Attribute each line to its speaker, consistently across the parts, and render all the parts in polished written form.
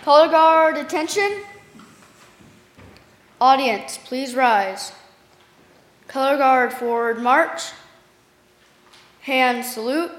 Speaker 1: Color guard, attention. Audience, please rise. Color guard, forward march. Hand salute.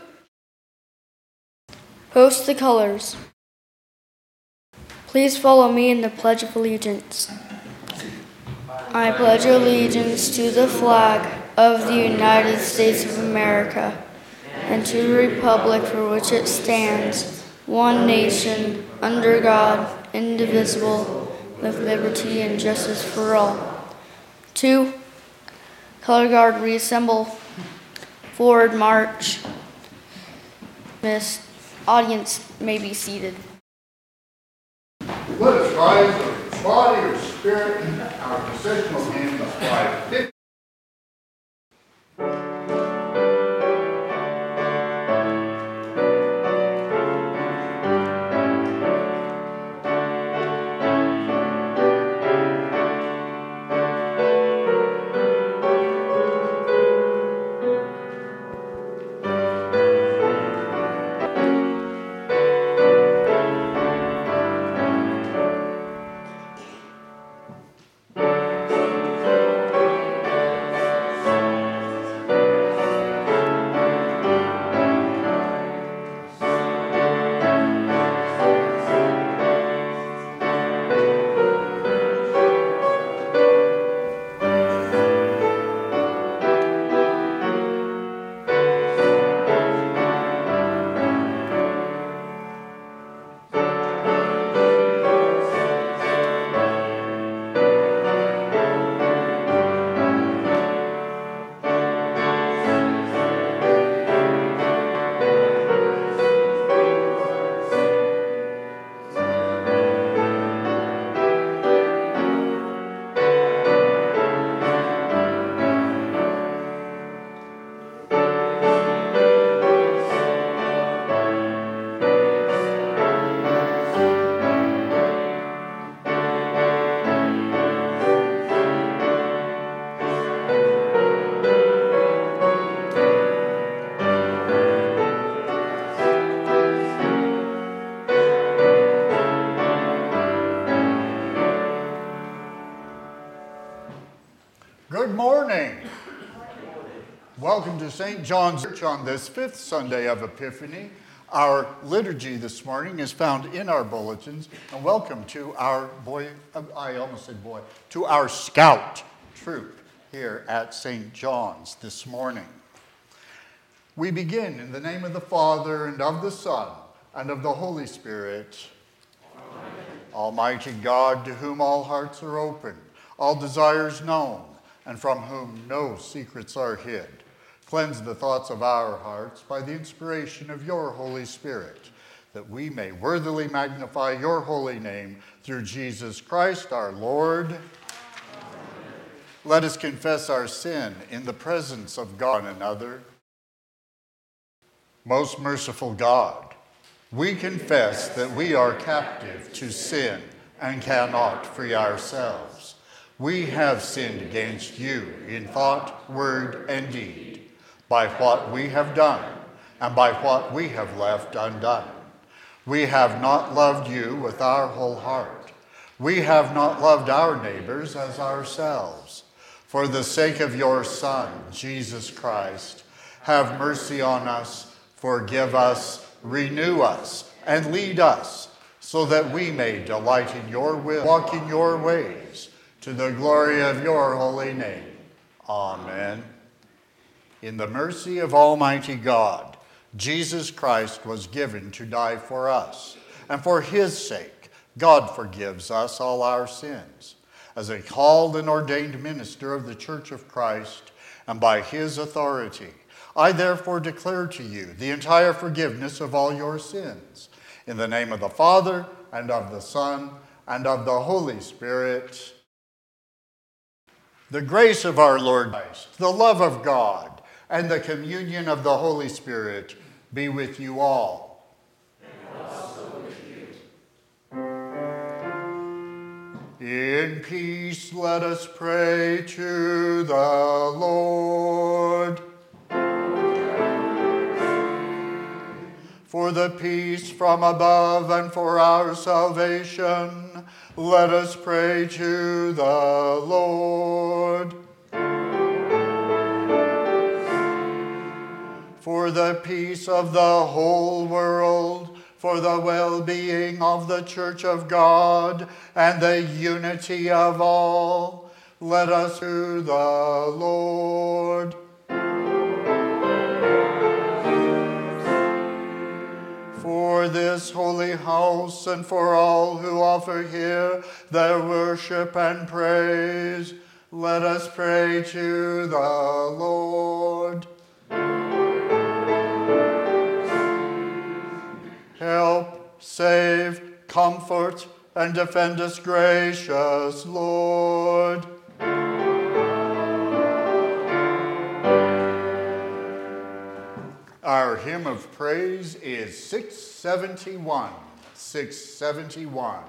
Speaker 1: Hoist the colors. Please follow me in the Pledge of Allegiance. I pledge allegiance to the flag of the United States of America and to the republic for which it stands, one nation, under God, indivisible, with liberty and justice for all. 2. Color guard reassemble. Forward march. Miss audience may be seated.
Speaker 2: Let us rise with body or spirit in our processional hymn of pride. Good morning. Welcome to St. John's Church on this fifth Sunday of Epiphany. Our liturgy this morning is found in our bulletins. And welcome to our to our scout troop here at St. John's this morning. We begin in the name of the Father, and of the Son, and of the Holy Spirit. Amen. Almighty God, to whom all hearts are open, all desires known, and from whom no secrets are hid, cleanse the thoughts of our hearts by the inspiration of your Holy Spirit, that we may worthily magnify your holy name through Jesus Christ our Lord. Amen. Let us confess our sin in the presence of God and another. Most merciful God, we confess that we are captive to sin and cannot free ourselves. We have sinned against you in thought, word, and deed, by what we have done and by what we have left undone. We have not loved you with our whole heart. We have not loved our neighbors as ourselves. For the sake of your Son, Jesus Christ, have mercy on us, forgive us, renew us, and lead us, so that we may delight in your will, walk in your ways, to the glory of your holy name. Amen. In the mercy of Almighty God, Jesus Christ was given to die for us, and for his sake, God forgives us all our sins. As a called and ordained minister of the Church of Christ, and by his authority, I therefore declare to you the entire forgiveness of all your sins. In the name of the Father, and of the Son, and of the Holy Spirit. The grace of our Lord Christ, the love of God, and the communion of the Holy Spirit be with you all. And also with you. In peace let us pray to the Lord. For For the peace from above and for our salvation, let us pray to the Lord. For the peace of the whole world, for the well-being of the Church of God, and the unity of all, let us to the Lord. For this holy house and for all who offer here their worship and praise, let us pray to the Lord. Help, save, comfort, and defend us, gracious Lord. Our hymn of praise is 671. 671.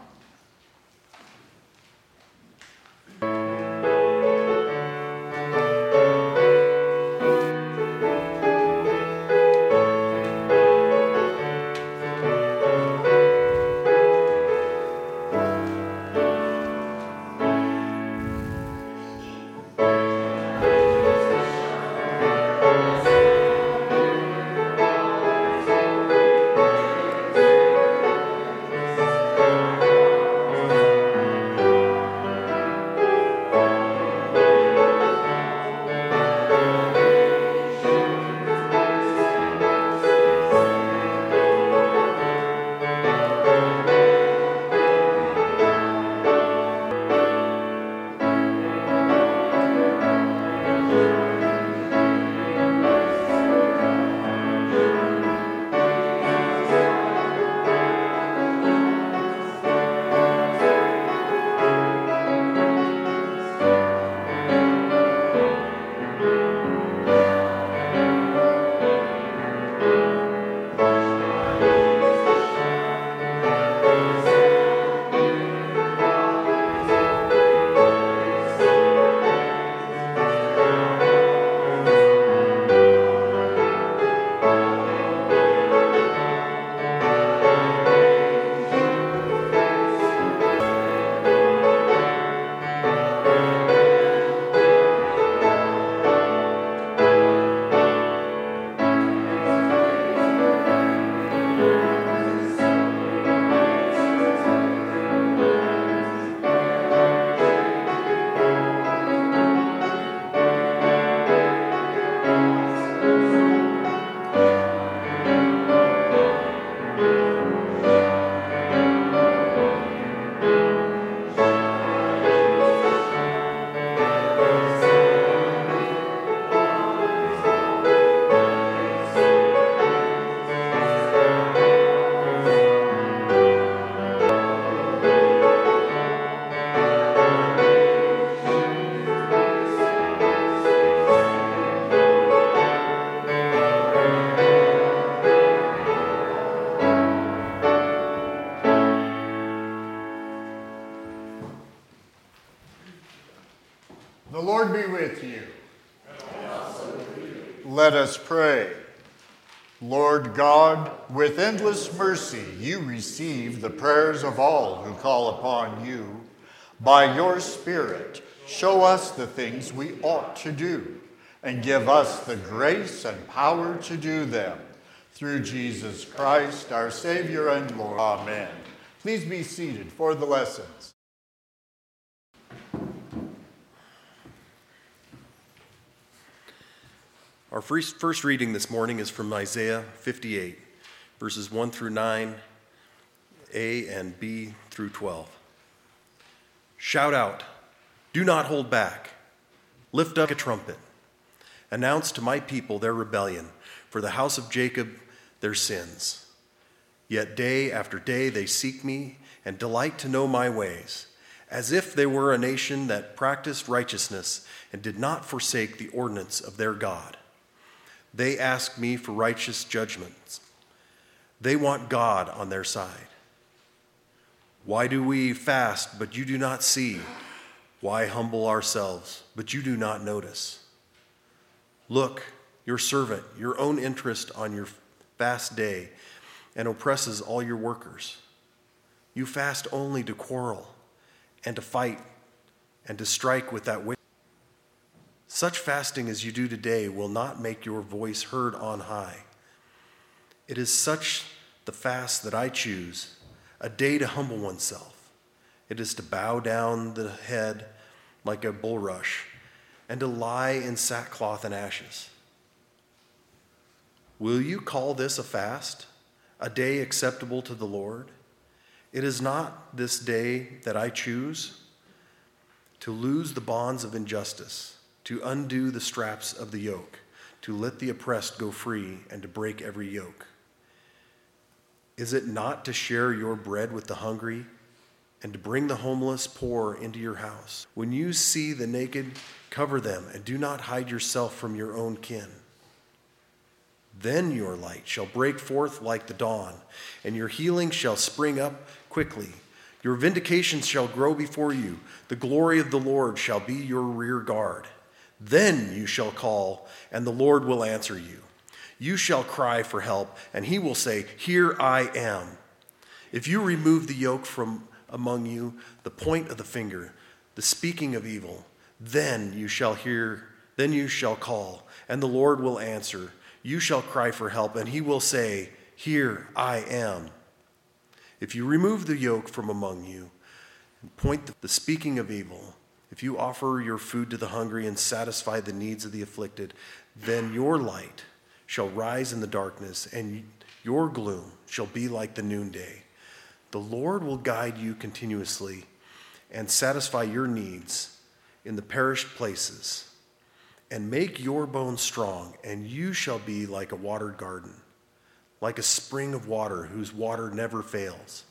Speaker 2: The Lord be with you. And also with you. Let us pray. Lord God, with endless mercy, you receive the prayers of all who call upon you. By your Spirit, show us the things we ought to do, and give us the grace and power to do them. Through Jesus Christ, our Savior and Lord. Amen. Please be seated for the lessons.
Speaker 3: Our first reading this morning is from Isaiah 58, verses 1 through 9, A and B through 12. Shout out, do not hold back. Lift up a trumpet. Announce to my people their rebellion, for the house of Jacob their sins. Yet day after day they seek me and delight to know my ways, as if they were a nation that practiced righteousness and did not forsake the ordinance of their God. They ask me for righteous judgments. They want God on their side. Why do we fast, but you do not see? Why humble ourselves, but you do not notice? Look, your servant, your own interest on your fast day, and oppresses all your workers. You fast only to quarrel and to fight and to strike with that wicked. Such fasting as you do today will not make your voice heard on high. It is such the fast that I choose, a day to humble oneself. It is to bow down the head like a bulrush and to lie in sackcloth and ashes. Will you call this a fast, a day acceptable to the Lord? It is not this day that I choose to loose the bonds of injustice, to undo the straps of the yoke, to let the oppressed go free, and to break every yoke. Is it not to share your bread with the hungry and to bring the homeless poor into your house? When you see the naked, cover them, and do not hide yourself from your own kin. Then your light shall break forth like the dawn, and your healing shall spring up quickly. Your vindication shall grow before you. The glory of the Lord shall be your rear guard. Then you shall call, and the Lord will answer you. You shall cry for help, and he will say, "Here I am." If you remove the yoke from among you, the point of the finger, the speaking of evil, then you shall call, and the Lord will answer. You shall cry for help, and he will say, "Here I am." If you remove the yoke from among you, and point the speaking of evil, if you offer your food to the hungry and satisfy the needs of the afflicted, then your light shall rise in the darkness, and your gloom shall be like the noonday. The Lord will guide you continuously and satisfy your needs in the perished places, and make your bones strong, and you shall be like a watered garden, like a spring of water whose water never fails.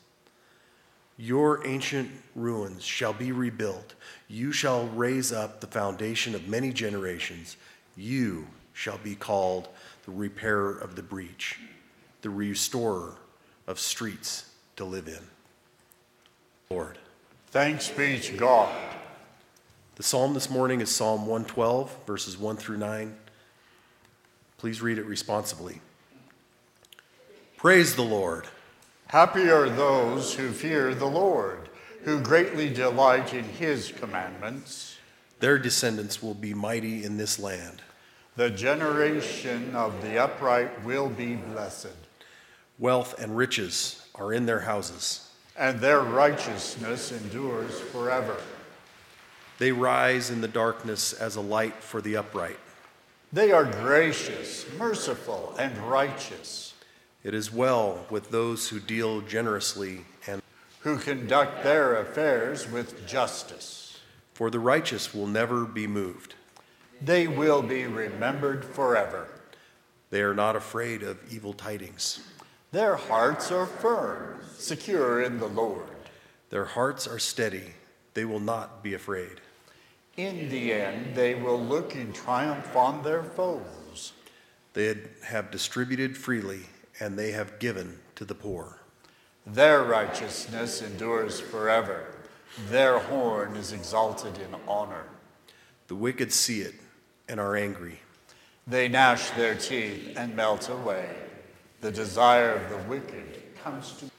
Speaker 3: Your ancient ruins shall be rebuilt. You shall raise up the foundation of many generations. You shall be called the repairer of the breach, the restorer of streets to live in. Lord.
Speaker 2: Thanks be to God.
Speaker 3: The psalm this morning is Psalm 112, verses 1 through 9. Please read it responsibly. Praise the Lord.
Speaker 2: Happy are those who fear the Lord, who greatly delight in his commandments.
Speaker 3: Their descendants will be mighty in this land.
Speaker 2: The generation of the upright will be blessed.
Speaker 3: Wealth and riches are in their houses,
Speaker 2: and their righteousness endures forever.
Speaker 3: They rise in the darkness as a light for the upright.
Speaker 2: They are gracious, merciful, and righteous.
Speaker 3: It is well with those who deal generously and
Speaker 2: who conduct their affairs with justice.
Speaker 3: For the righteous will never be moved.
Speaker 2: They will be remembered forever.
Speaker 3: They are not afraid of evil tidings.
Speaker 2: Their hearts are firm, secure in the Lord.
Speaker 3: Their hearts are steady. They will not be afraid.
Speaker 2: In the end, they will look in triumph on their foes.
Speaker 3: They have distributed freely, and they have given to the poor.
Speaker 2: Their righteousness endures forever. Their horn is exalted in honor.
Speaker 3: The wicked see it and are angry.
Speaker 2: They gnash their teeth and melt away. The desire of the wicked comes to.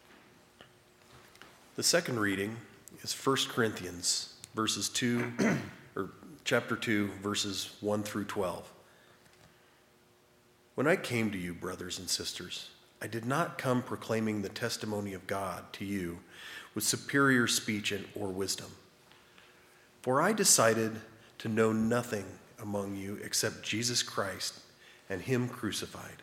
Speaker 3: The second reading is 1 Corinthians chapter 2, verses 1 through 12. When I came to you, brothers and sisters, I did not come proclaiming the testimony of God to you with superior speech or wisdom. For I decided to know nothing among you except Jesus Christ and him crucified.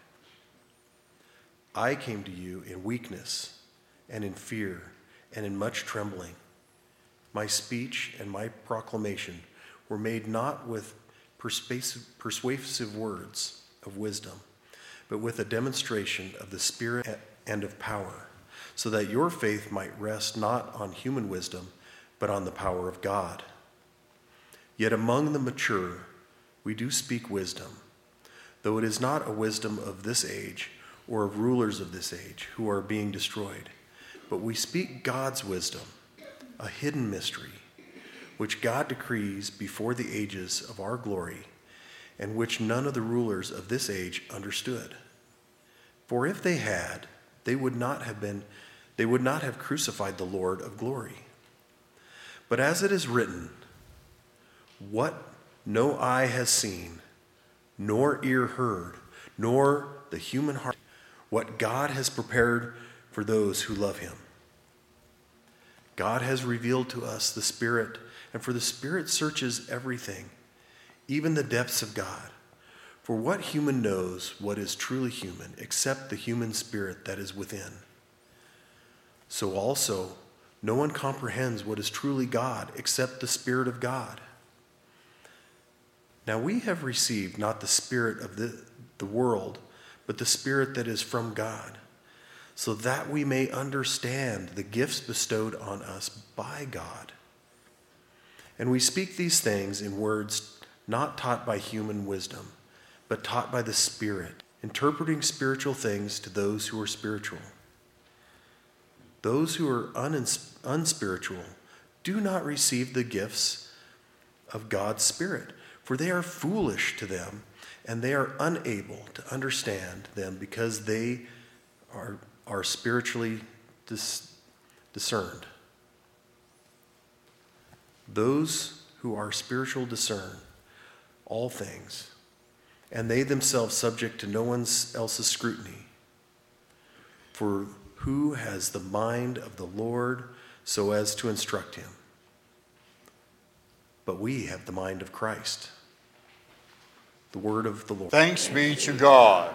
Speaker 3: I came to you in weakness and in fear and in much trembling. My speech and my proclamation were made not with persuasive words of wisdom, but with a demonstration of the Spirit and of power, so that your faith might rest not on human wisdom, but on the power of God. Yet among the mature we do speak wisdom, though it is not a wisdom of this age or of rulers of this age who are being destroyed, but we speak God's wisdom, a hidden mystery, which God decrees before the ages of our glory, and which none of the rulers of this age understood. For if they had, they would not have crucified the Lord of glory. But as it is written, what no eye has seen, nor ear heard, nor the human heart, what God has prepared for those who love him. God has revealed to us the Spirit, and for the Spirit searches everything, even the depths of God. For what human knows what is truly human, except the human spirit that is within? So also, no one comprehends what is truly God, except the Spirit of God. Now we have received not the spirit of the world, but the Spirit that is from God, so that we may understand the gifts bestowed on us by God. And we speak these things in words not taught by human wisdom, but taught by the Spirit, interpreting spiritual things to those who are spiritual. Those who are unspiritual do not receive the gifts of God's Spirit, for they are foolish to them, and they are unable to understand them because they are spiritually discerned. Those who are spiritual discern all things, and they themselves subject to no one else's scrutiny. For who has the mind of the Lord so as to instruct him? But we have the mind of Christ. The word of the Lord.
Speaker 2: Thanks be to God.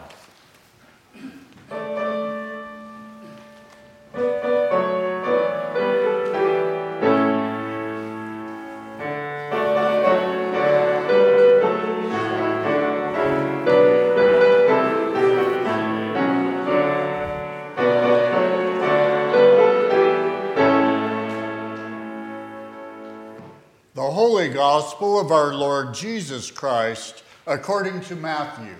Speaker 2: The Holy Gospel of our Lord Jesus Christ according to Matthew.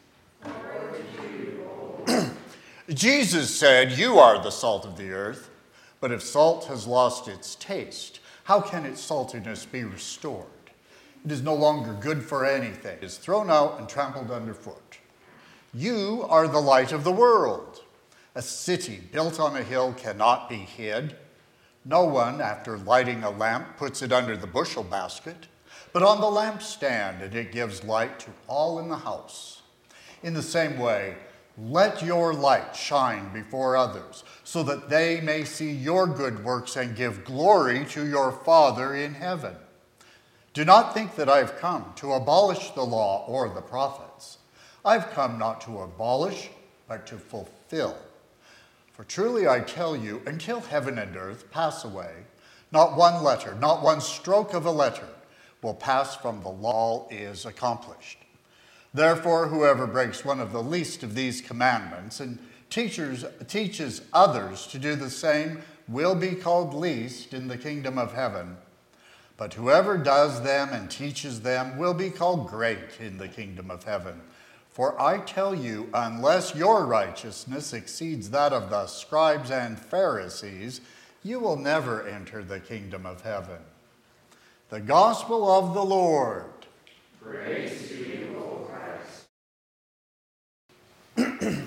Speaker 2: Jesus said, "You are the salt of the earth, but if salt has lost its taste, how can its saltiness be restored? It is no longer good for anything. It is thrown out and trampled underfoot. You are the light of the world. A city built on a hill cannot be hid. No one, after lighting a lamp, puts it under the bushel basket, but on the lampstand, and it gives light to all in the house. In the same way, let your light shine before others, so that they may see your good works and give glory to your Father in heaven. Do not think that I have come to abolish the law or the prophets. I've come not to abolish, but to fulfill. For truly I tell you, until heaven and earth pass away, not one letter, not one stroke of a letter will pass from the law. All is accomplished. Therefore, whoever breaks one of the least of these commandments and teaches others to do the same will be called least in the kingdom of heaven. But whoever does them and teaches them will be called great in the kingdom of heaven. For I tell you, unless your righteousness exceeds that of the scribes and Pharisees, you will never enter the kingdom of heaven." The gospel of the Lord.
Speaker 4: Praise to you, O Christ.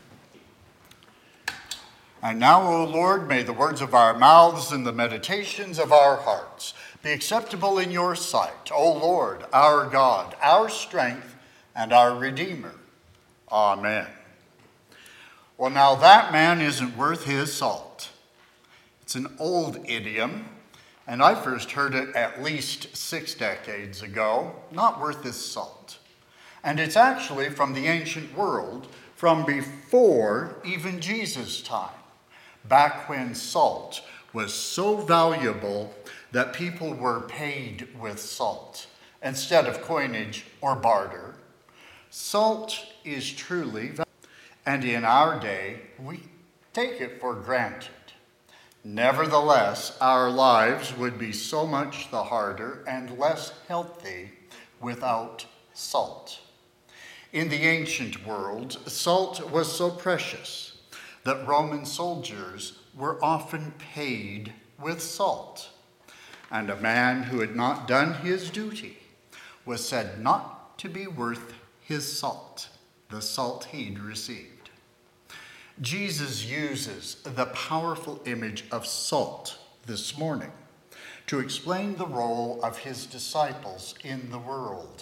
Speaker 2: And now, O Lord, may the words of our mouths and the meditations of our hearts be acceptable in your sight, O Lord, our God, our strength, and our Redeemer. Amen. Well, now that man isn't worth his salt. It's an old idiom, and I first heard it at least 6 decades ago. Not worth his salt. And it's actually from the ancient world, from before even Jesus' time, back when salt was so valuable that people were paid with salt instead of coinage or barter. Salt is truly valuable, and in our day, we take it for granted. Nevertheless, our lives would be so much the harder and less healthy without salt. In the ancient world, salt was so precious that Roman soldiers were often paid with salt, and a man who had not done his duty was said not to be worth his salt, the salt he'd received. Jesus uses the powerful image of salt this morning to explain the role of his disciples in the world.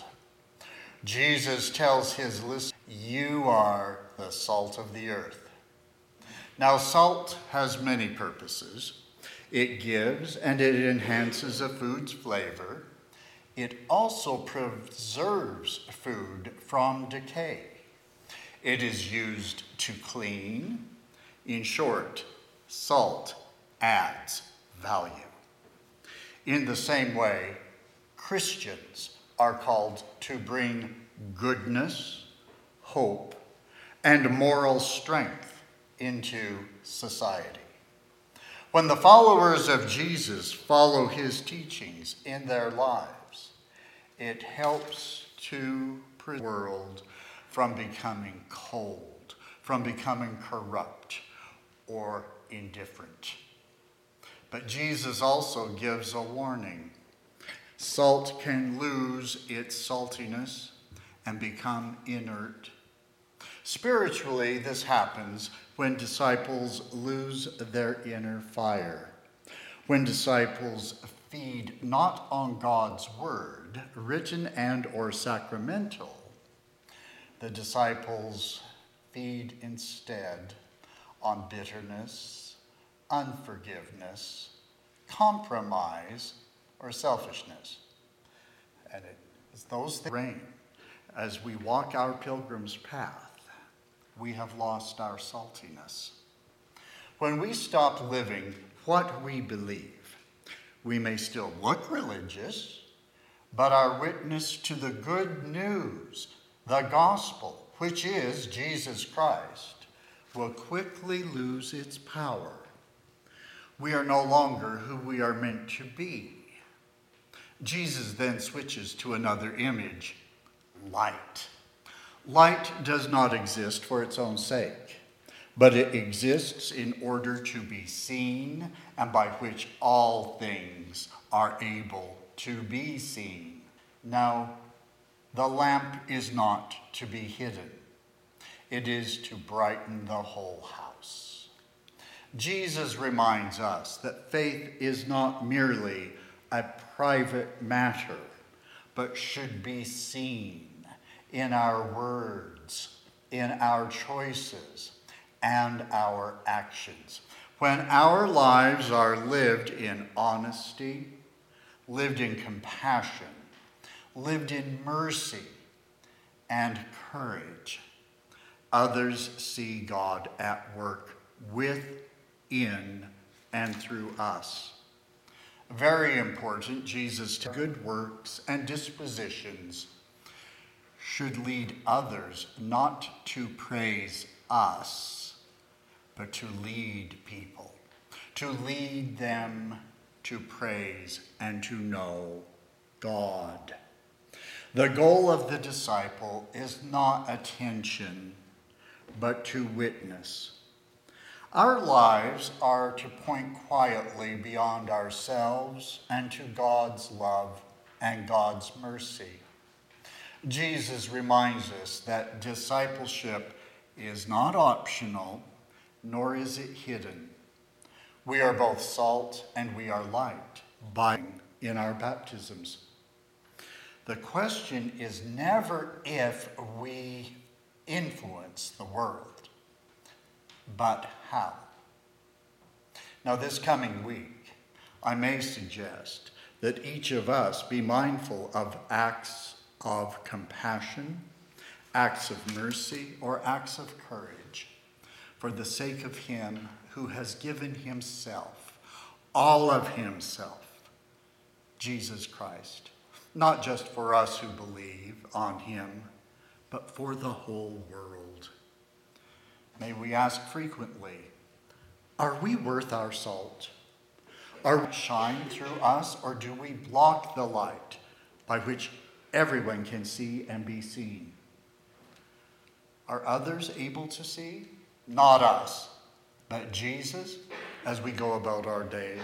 Speaker 2: Jesus tells his listeners, "You are the salt of the earth." Now, salt has many purposes. It gives and it enhances a food's flavor. It also preserves food from decay. It is used to clean. In short, salt adds value. In the same way, Christians are called to bring goodness, hope, and moral strength into society. When the followers of Jesus follow his teachings in their lives, it helps to prevent the world from becoming cold, from becoming corrupt or indifferent. But Jesus also gives a warning. Salt can lose its saltiness and become inert. Spiritually, this happens when disciples lose their inner fire, when disciples feed not on God's word, written and or sacramental. The disciples feed instead on bitterness, unforgiveness, compromise, or selfishness. And it is those things reign. As we walk our pilgrim's path, we have lost our saltiness. When we stop living what we believe, we may still look religious, but our witness to the good news, the gospel, which is Jesus Christ, will quickly lose its power. We are no longer who we are meant to be. Jesus then switches to another image, light. Light does not exist for its own sake, but it exists in order to be seen and by which all things are able to be seen. Now, the lamp is not to be hidden. It is to brighten the whole house. Jesus reminds us that faith is not merely a private matter, but should be seen in our words, in our choices, and our actions. When our lives are lived in honesty, lived in compassion, lived in mercy and courage, others see God at work within and through us. Very important, Jesus' good works and dispositions should lead others not to praise us, but to lead people, to lead them to praise and to know God. The goal of the disciple is not attention, but to witness. Our lives are to point quietly beyond ourselves and to God's love and God's mercy. Jesus reminds us that discipleship is not optional, nor is it hidden. We are both salt and we are light, in our baptisms. The question is never if we influence the world, but how. Now, this coming week, I may suggest that each of us be mindful of acts of compassion, acts of mercy, or acts of courage for the sake of him who has given himself, all of himself, Jesus Christ, not just for us who believe on him, but for the whole world. May we ask frequently, are we worth our salt? Are we shine through us, or do we block the light by which everyone can see and be seen? Are others able to see? Not us, but Jesus as we go about our days.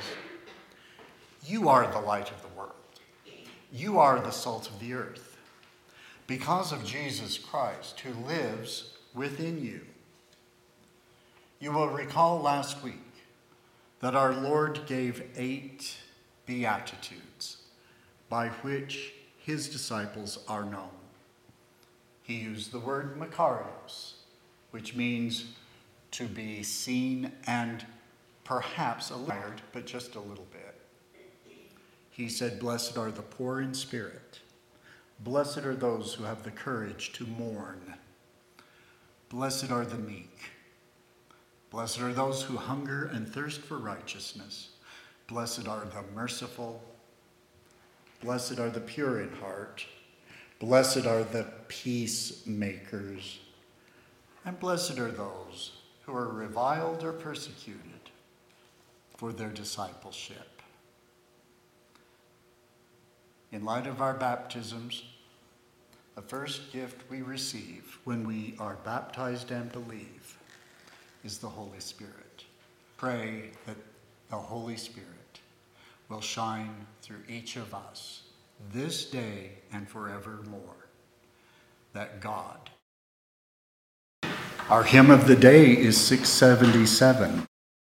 Speaker 2: You are the light of the world. You are the salt of the earth. Because of Jesus Christ, who lives within you. You will recall last week that our Lord gave 8 beatitudes by which his disciples are known. He used the word makarios, which means to be seen and perhaps admired, but just a little bit. He said, blessed are the poor in spirit. Blessed are those who have the courage to mourn. Blessed are the meek. Blessed are those who hunger and thirst for righteousness. Blessed are the merciful. Blessed are the pure in heart. Blessed are the peacemakers. And blessed are those who are reviled or persecuted for their discipleship. In light of our baptisms, the first gift we receive when we are baptized and believe is the Holy Spirit. Pray that the Holy Spirit will shine through each of us this day and forevermore. That God. Our hymn of the day is 677.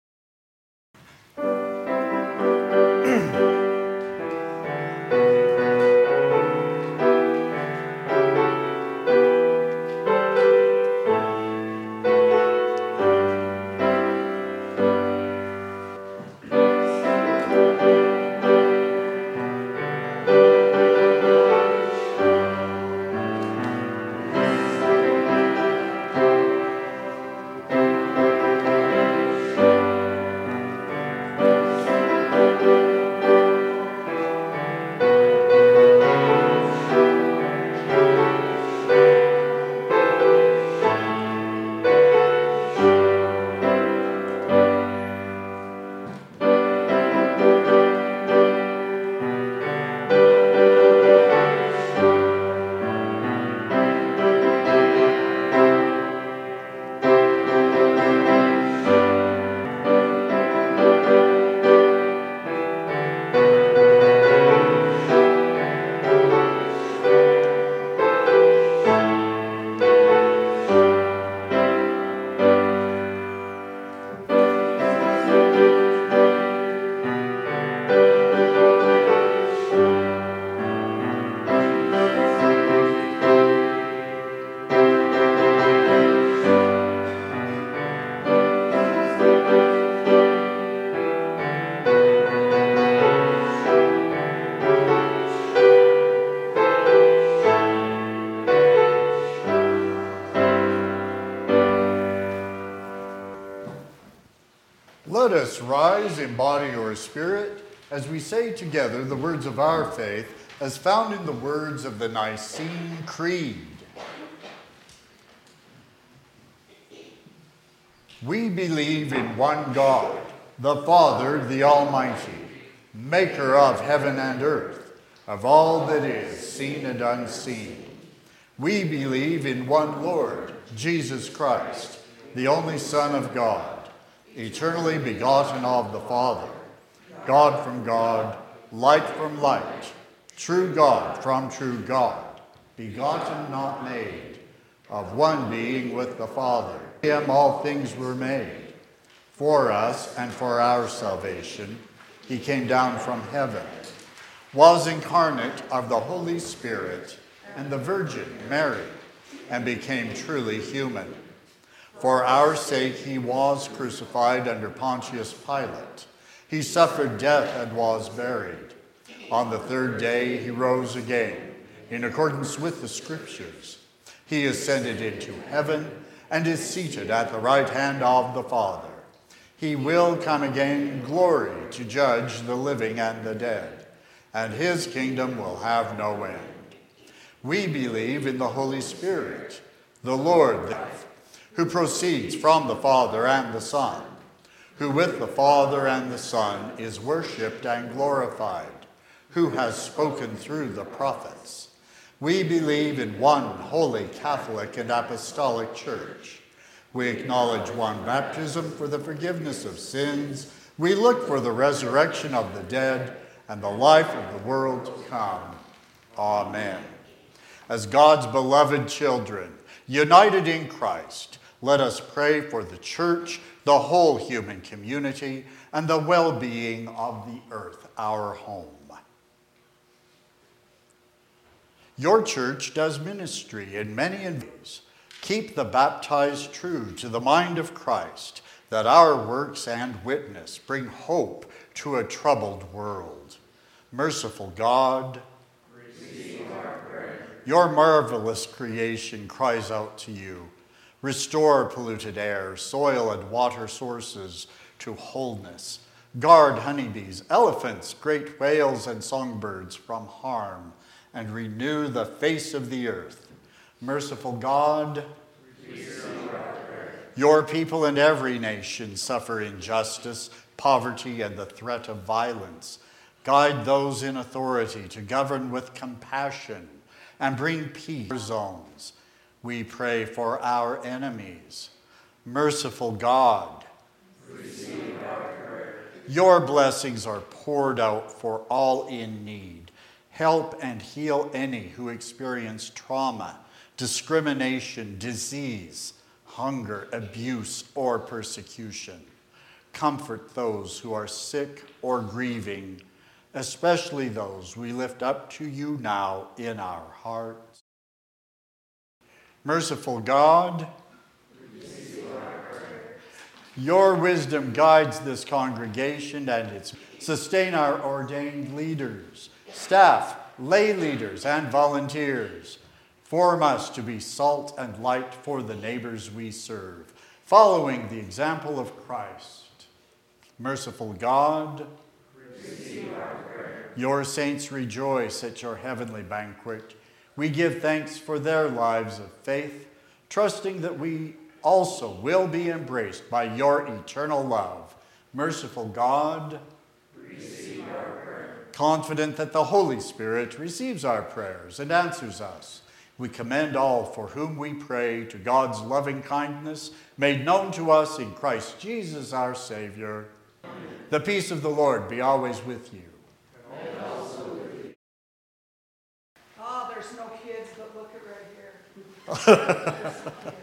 Speaker 2: Let us rise in body or spirit as we say together the words of our faith as found in the words of the Nicene Creed. We believe in one God, the Father, the Almighty, maker of heaven and earth, of all that is seen and unseen. We believe in one Lord, Jesus Christ, the only Son of God, eternally begotten of the Father, God from God, light from light, true God from true God, begotten, not made, of one being with the Father. In him all things were made. For us and for our salvation, he came down from heaven, was incarnate of the Holy Spirit and the Virgin Mary, and became truly human. For our sake he was crucified under Pontius Pilate. He suffered death and was buried. On the third day he rose again, in accordance with the Scriptures. He ascended into heaven and is seated at the right hand of the Father. He will come again in glory to judge the living and the dead, and his kingdom will have no end. We believe in the Holy Spirit, the Lord, who proceeds from the Father and the Son, who with the Father and the Son is worshipped and glorified, who has spoken through the prophets. We believe in one holy Catholic and Apostolic Church. We acknowledge one baptism for the forgiveness of sins. We look for the resurrection of the dead and the life of the world to come. Amen. As God's beloved children, united in Christ, Let us pray for the church, the whole human community, and the well-being of the earth, our home. Your church does ministry in many ways. Keep the baptized true to the mind of Christ, that our works and witness bring hope to a troubled world. Merciful God, receive our prayer. Your marvelous creation cries out to you. Restore polluted air, soil, and water sources to wholeness. Guard honeybees, elephants, great whales, and songbirds from harm, and renew the face of the earth. Merciful God, your people in every nation suffer injustice, poverty, and the threat of violence. Guide those in authority to govern with compassion and bring peace to our zones. We pray for our enemies. Merciful God, receive our prayer. Your blessings are poured out for all in need. Help and heal any who experience trauma, discrimination, disease, hunger, abuse, or persecution. Comfort those who are sick or grieving, especially those we lift up to you now in our hearts. Merciful God, your wisdom guides this congregation and its sustain our ordained leaders, staff, lay leaders, and volunteers. Form us to be salt and light for the neighbors we serve, following the example of Christ. Merciful God, receive our prayer. Your saints rejoice at your heavenly banquet. We give thanks for their lives of faith, trusting that we also will be embraced by your eternal love. Merciful God, receive our prayer. Confident that the Holy Spirit receives our prayers and answers us, we commend all for whom we pray to God's loving kindness made known to us in Christ Jesus our Savior. Amen. The peace of the Lord be always with you.
Speaker 5: And also with you. Oh, there's no kids, but look at right here.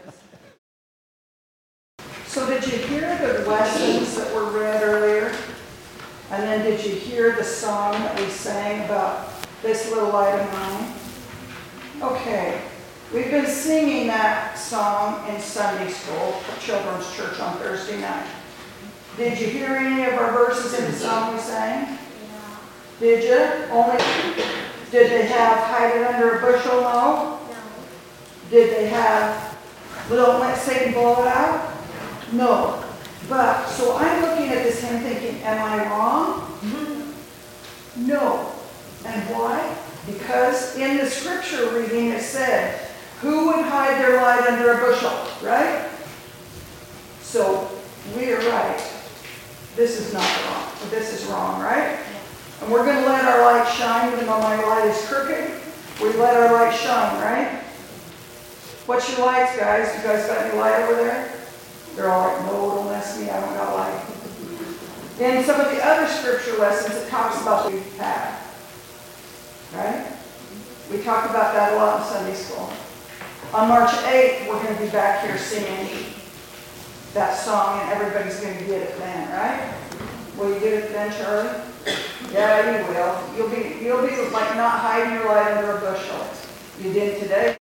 Speaker 5: So did you hear the lessons that were read earlier? And then did you hear the song that we sang about this little light of mine? Okay, we've been singing that song in Sunday school at Children's Church on Thursday night. Did you hear any of our verses in the song we sang? Yeah. Did you? Only? Did they have hide it under a bushel? No. Did they have don't let Satan blow it out? No. But, so I'm looking at this hymn thinking, am I wrong? No. And why? Because in the scripture reading it said, who would hide their light under a bushel, right? So we are right. This is not wrong. This is wrong, right? And we're going to let our light shine, even though my light is crooked. We let our light shine, right? What's your lights, guys? You guys got any light over there? They're all like, no, don't mess me, I don't got light. In some of the other scripture lessons, it talks about what we have. Right? We talked about that a lot in Sunday school. On March 8th, we're going to be back here singing that song, and everybody's going to get it then, right? Will you get it then, Charlie? Yeah, you will. You'll be like not hiding your light under a bushel. You did today.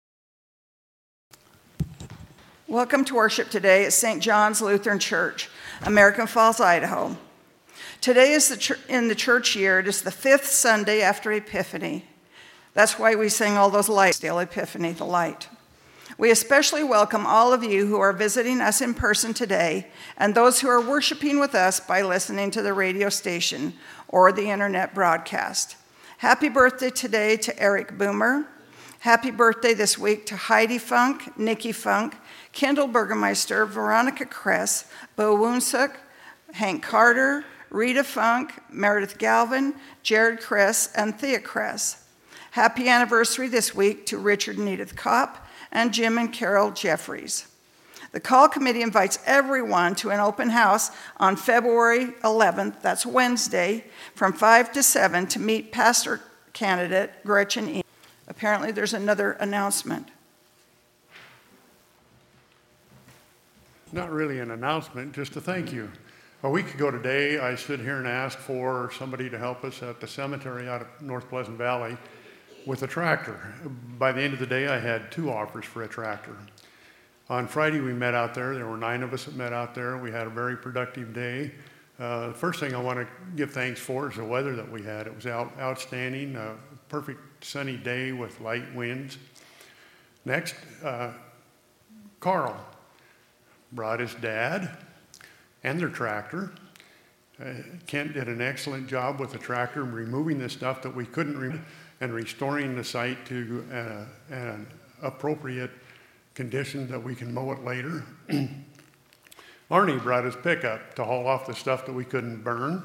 Speaker 5: Welcome to worship today at St. John's Lutheran Church, American Falls, Idaho. Today is in the church year. It is the 5th Sunday after Epiphany. That's why we sing all those lights, still Epiphany, the light. We especially welcome all of you who are visiting us in person today and those who are worshiping with us by listening to the radio station or the internet broadcast. Happy birthday today to Eric Boomer. Happy birthday this week to Heidi Funk, Nikki Funk, Kendall Burgermeister, Veronica Kress, Bo Woonsuk, Hank Carter, Rita Funk, Meredith Galvin, Jared Kress, and Thea Kress. Happy anniversary this week to Richard and Edith Kopp and Jim and Carol Jeffries. The call committee invites everyone to an open house on February 11th, that's Wednesday, from 5 to 7 to meet pastor candidate Gretchen E. Apparently there's another announcement.
Speaker 6: Not really an announcement, just a thank you. A week ago today, I stood here and asked for somebody to help us at the cemetery out of North Pleasant Valley with a tractor. By the end of the day, I had 2 offers for a tractor. On Friday, we met out there. There were 9 of us that met out there. We had a very productive day. The first thing I want to give thanks for is the weather that we had. It was outstanding, a perfect sunny day with light winds. Next, Carl brought his dad and their tractor. Kent did an excellent job with the tractor, removing the stuff that we couldn't remove and restoring the site to an appropriate condition that we can mow it later. Arnie brought his pickup to haul off the stuff that we couldn't burn.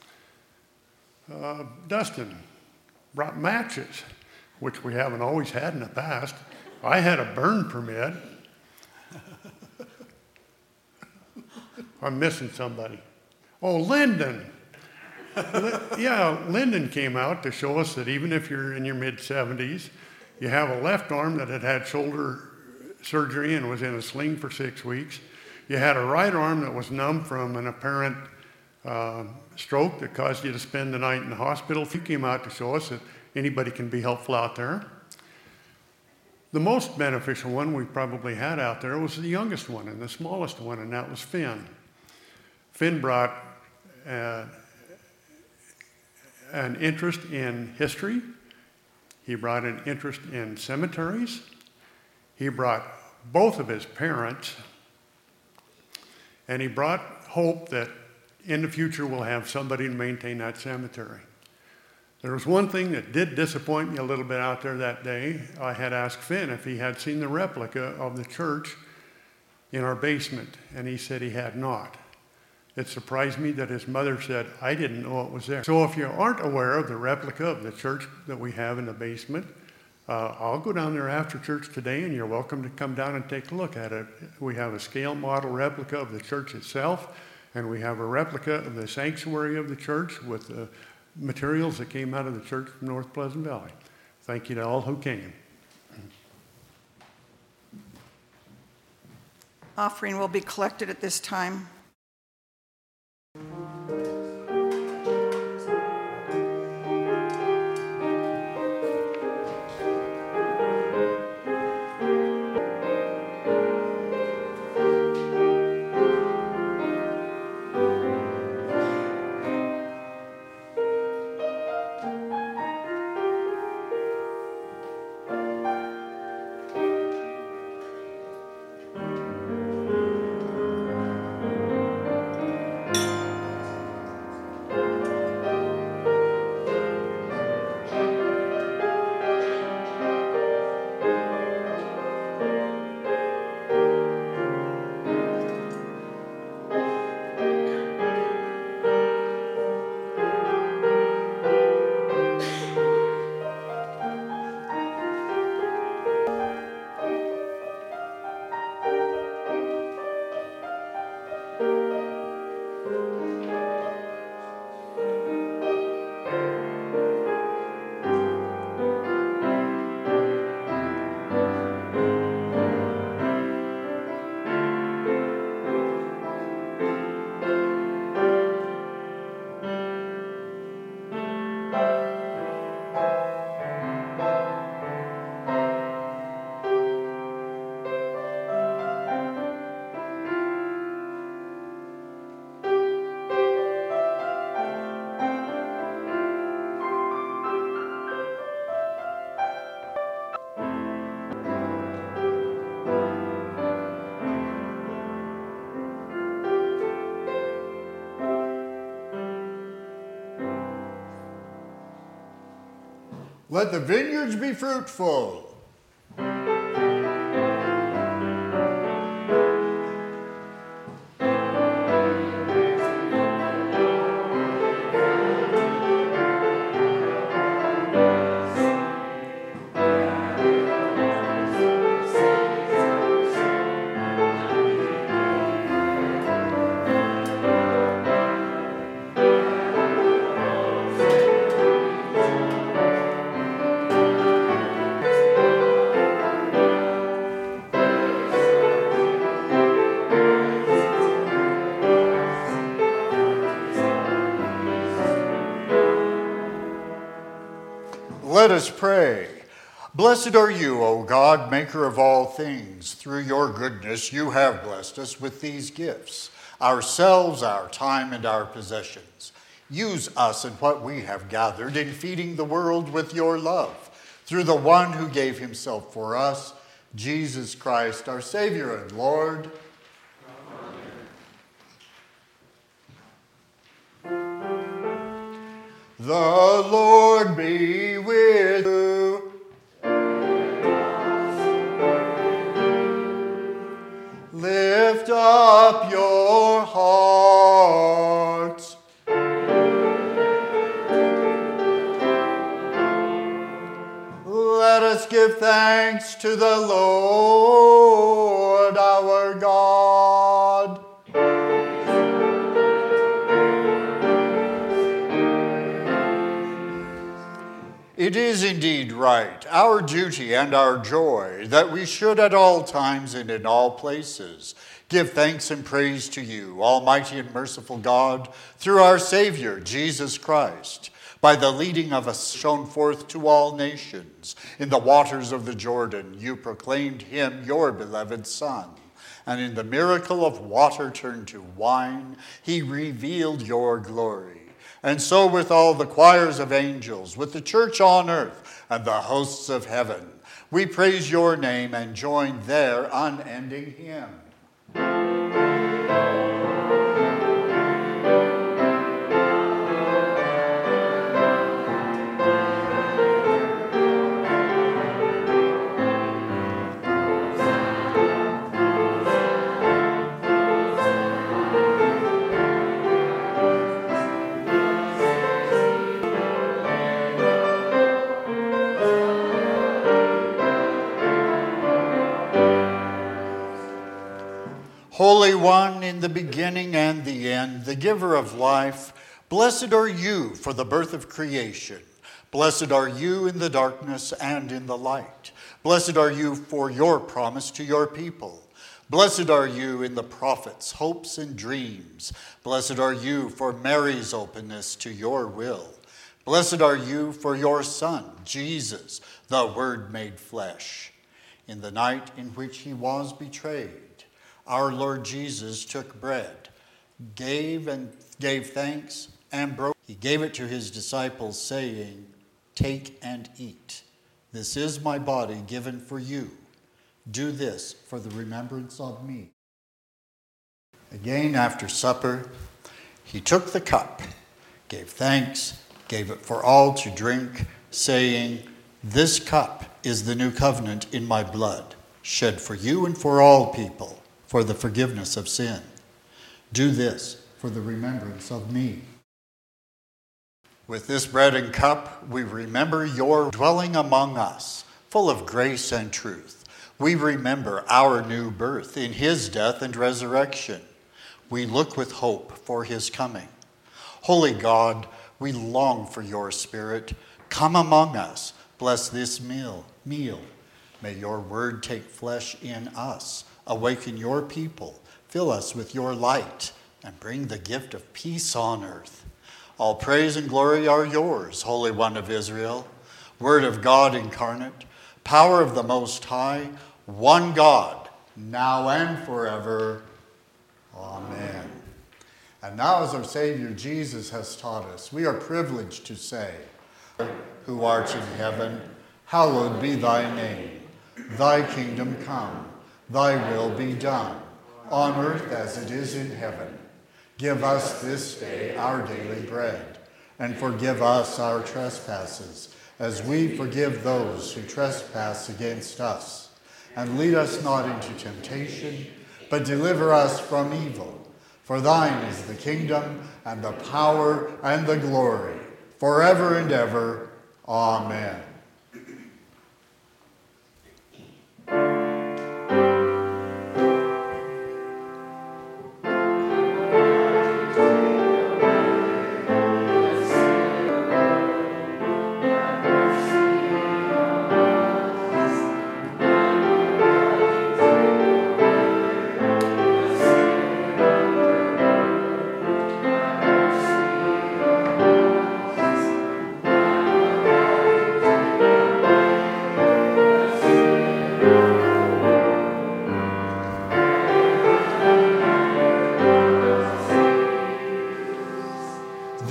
Speaker 6: Dustin brought matches, which we haven't always had in the past. I had a burn permit. I'm missing somebody. Oh, Lyndon. Yeah, Lyndon came out to show us that even if you're in your mid-70s, you have a left arm that had shoulder surgery and was in a sling for 6 weeks. You had a right arm that was numb from an apparent stroke that caused you to spend the night in the hospital. He came out to show us that anybody can be helpful out there. The most beneficial one we probably had out there was the youngest one and the smallest one, and that was Finn. Finn brought an interest in history. He brought an interest in cemeteries. He brought both of his parents, and he brought hope that in the future we'll have somebody to maintain that cemetery. There was one thing that did disappoint me a little bit out there that day. I had asked Finn if he had seen the replica of the church in our basement, and he said he had not. It surprised me that his mother said, I didn't know it was there. So if you aren't aware of the replica of the church that we have in the basement, I'll go down there after church today, and you're welcome to come down and take a look at it. We have a scale model replica of the church itself, and we have a replica of the sanctuary of the church with the materials that came out of the church from North Pleasant Valley. Thank you to all who came.
Speaker 5: Offering will be collected at this time.
Speaker 2: Let the vineyards be fruitful. Let us pray. Blessed are you, O God, maker of all things. Through your goodness you have blessed us with these gifts, ourselves, our time, and our possessions. Use us in what we have gathered in feeding the world with your love, through the one who gave himself for us, Jesus Christ, our Savior and Lord. The Lord be with you. Lift up your hearts. Let us give thanks to the Lord our God. It is indeed right, our duty and our joy, that we should at all times and in all places give thanks and praise to you, Almighty and merciful God, through our Savior, Jesus Christ, by the leading of us shown forth to all nations. In the waters of the Jordan, you proclaimed him your beloved Son, and in the miracle of water turned to wine, he revealed your glory. And so with all the choirs of angels, with the church on earth and the hosts of heaven, we praise your name and join their unending hymn. Holy One, in the beginning and the end, the giver of life, blessed are you for the birth of creation. Blessed are you in the darkness and in the light. Blessed are you for your promise to your people. Blessed are you in the prophets' hopes and dreams. Blessed are you for Mary's openness to your will. Blessed are you for your Son, Jesus, the Word made flesh. In the night in which he was betrayed, our Lord Jesus took bread, gave thanks, and broke. He gave it to his disciples, saying, "Take and eat. This is my body given for you. Do this for the remembrance of me." Again, after supper, he took the cup, gave thanks, gave it for all to drink, saying, "This cup is the new covenant in my blood, shed for you and for all people, for the forgiveness of sin. Do this for the remembrance of me." With this bread and cup, we remember your dwelling among us, full of grace and truth. We remember our new birth in his death and resurrection. We look with hope for his coming. Holy God, we long for your Spirit. Come among us. Bless this meal. May your word take flesh in us. Awaken your people, fill us with your light, and bring the gift of peace on earth. All praise and glory are yours, Holy One of Israel, Word of God incarnate, power of the Most High, one God, now and forever. Amen. And now, as our Savior Jesus has taught us, we are privileged to say, "Who art in heaven, hallowed be thy name. Thy kingdom come. Thy will be done, on earth as it is in heaven. Give us this day our daily bread, and forgive us our trespasses, as we forgive those who trespass against us. And lead us not into temptation, but deliver us from evil. For thine is the kingdom, and the power, and the glory, forever and ever. Amen.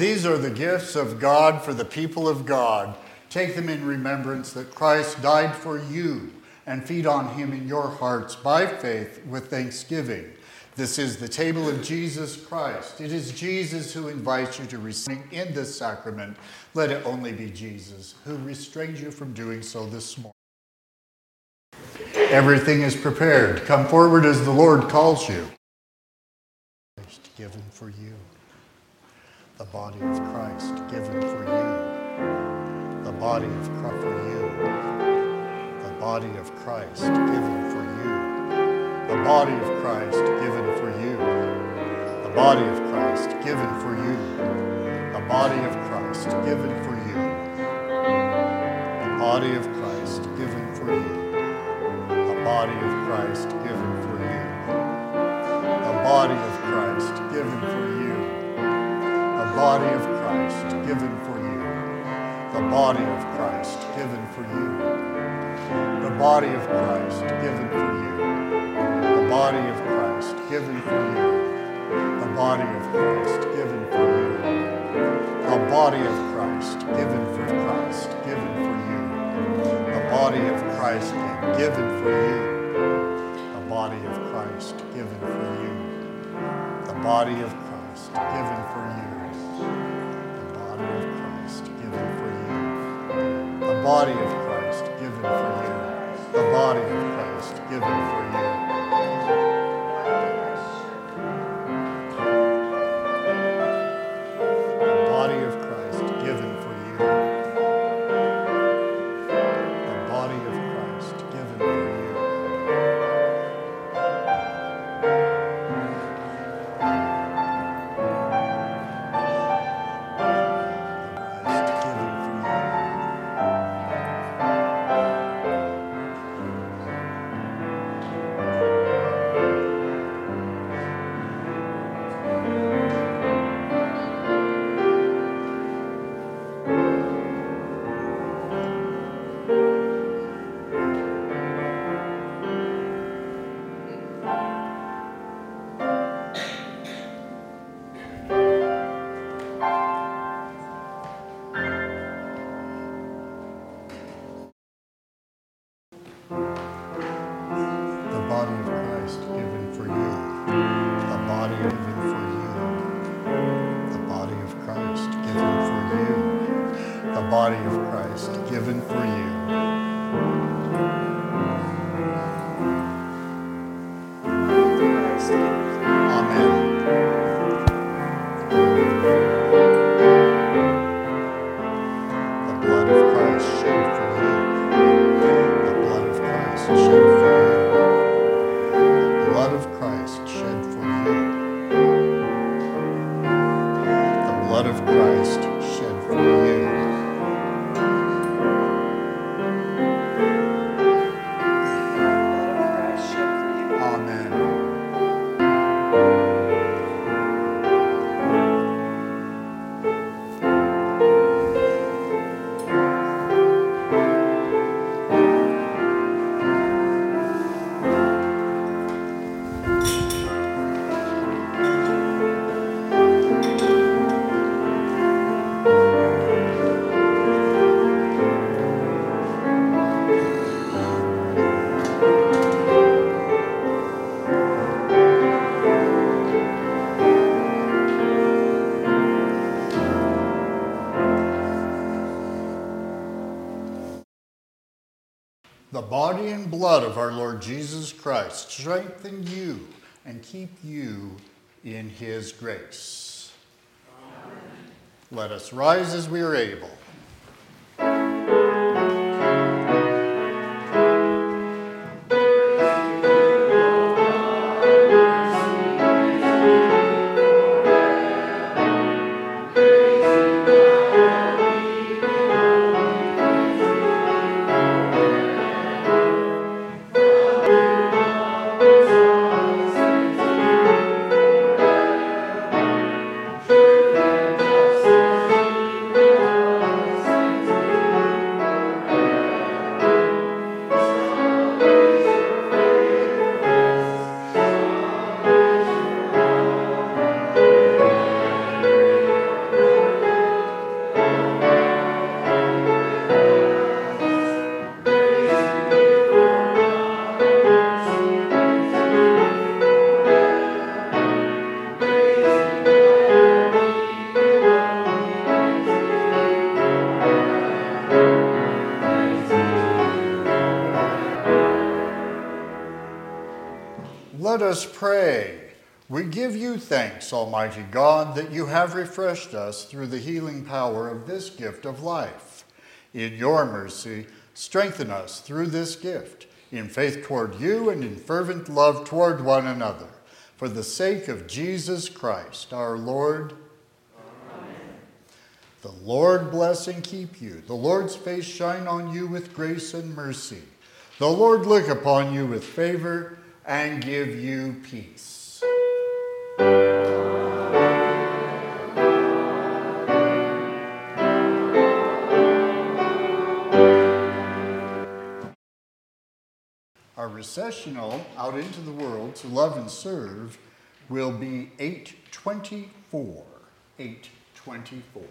Speaker 2: these are the gifts of God for the people of God. Take them in remembrance that Christ died for you, and feed on him in your hearts by faith with thanksgiving. This is the table of Jesus Christ. It is Jesus who invites you to receive in this sacrament. Let it only be Jesus who restrains you from doing so this morning. Everything is prepared. Come forward as the Lord calls you. Christ given for you. The body of Christ given for you. The body of Christ for you. The body of Christ given for you. The body of Christ given for you. The body of Christ given for you. The body of Christ given for you. The body of Christ given for you. The body of Christ given for you. The body of Christ given for you. The body of Christ given for you. The body of Christ given for you. The body of Christ given for you. The body of Christ given for you. The body of Christ given for you. The body of Christ given for Christ given for you. The body of Christ given for you. The body of Christ given for you. The body of Christ given for you. The body of Christ given for you. The body of Christ given for you. The body of Christ given for you. The body and blood of our Lord Jesus Christ strengthen you and keep you in his grace. Amen. Let us rise as we are able. us pray. We give you thanks, Almighty God, that you have refreshed us through the healing power of this gift of life. In your mercy, strengthen us through this gift, in faith toward you and in fervent love toward one another. For the sake of Jesus Christ, our Lord. Amen. The Lord bless and keep you. The Lord's face shine on you with grace and mercy. The Lord look upon you with favor and give you peace. Our recessional out into the world to love and serve will be 824. 824.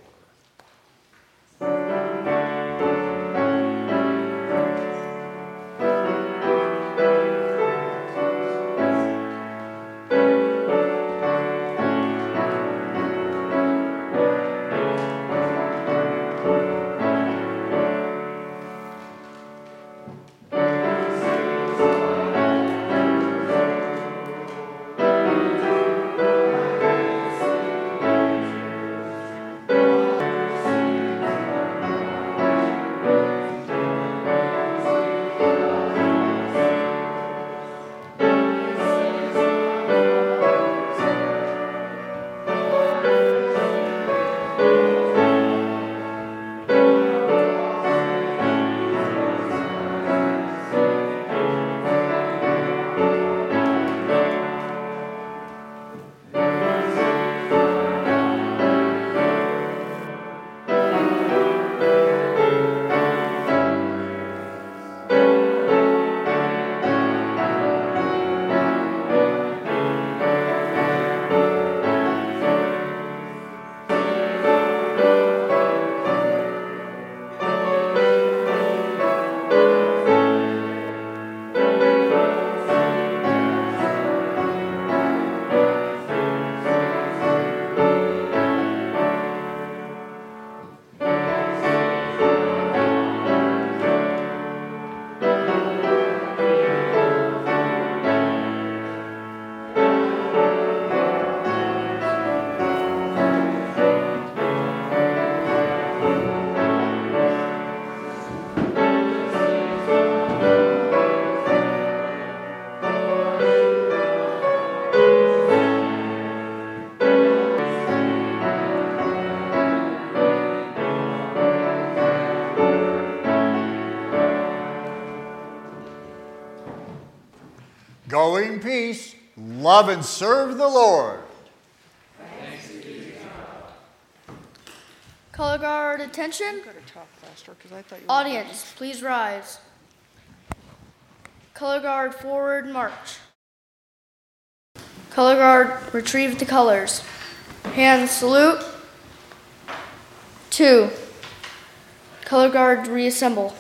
Speaker 2: Go in peace, love and serve the Lord.
Speaker 4: Thanks be to God.
Speaker 1: Color guard attention.
Speaker 5: You gotta talk faster, 'cause I thought you were-
Speaker 1: Audience, please rise. Color guard forward march. Color guard retrieve the colors. Hands salute. 2. Color guard reassemble.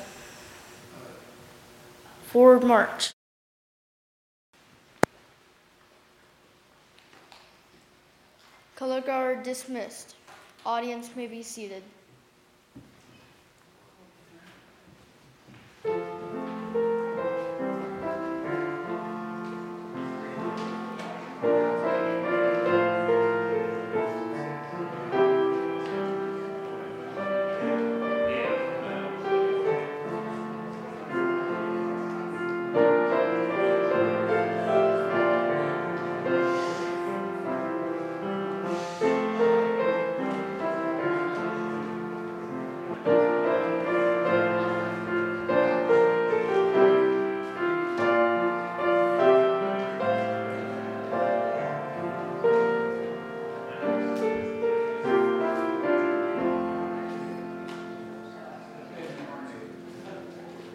Speaker 1: Forward march. Color guard dismissed. Audience may be seated.